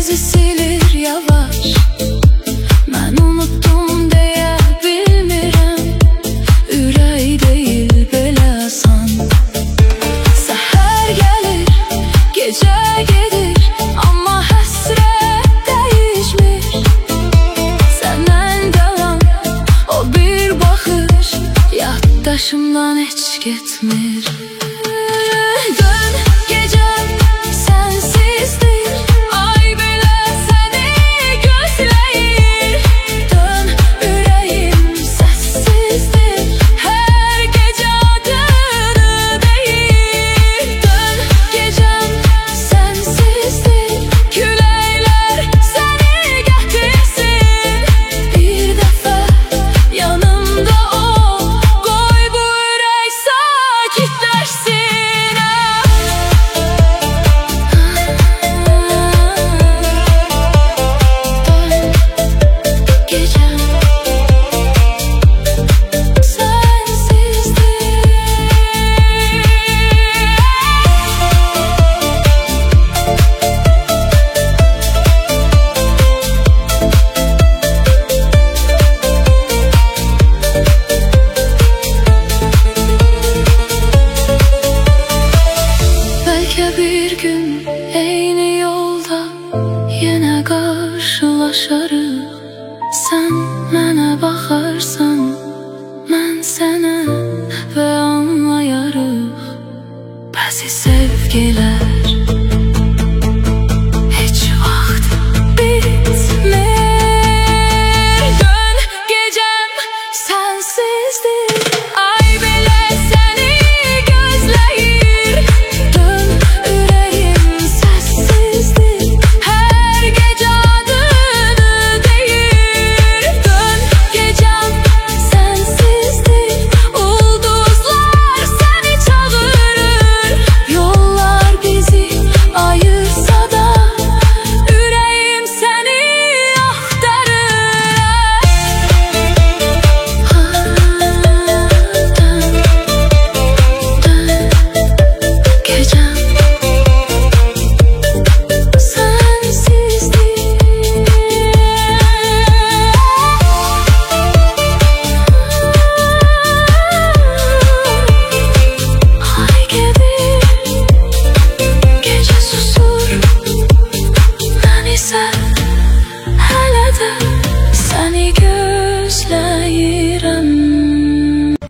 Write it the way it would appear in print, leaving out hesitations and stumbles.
bizi silir yavaş. Mən unuttum deyə bilmirəm, ürək deyil belə san. Səhər gəlir, gecə gedir, amma həsrət dəyişmir. Səndən qalan o bir baxış yaddaşımdan heç getmir. Dön gecəm sensizdir, ay belə səni gözləyir. Dön ürəyim səssizdir, hər gecə adını deyir. Dön gecəm sensizdir, küləklər səni gətirsin. Bir dəfə yanımda ol, qoy bu ürək sakitləşsin. Bəlkə bir gün eyni yolda yenə qarşılaşarıq. Sən mənə baxar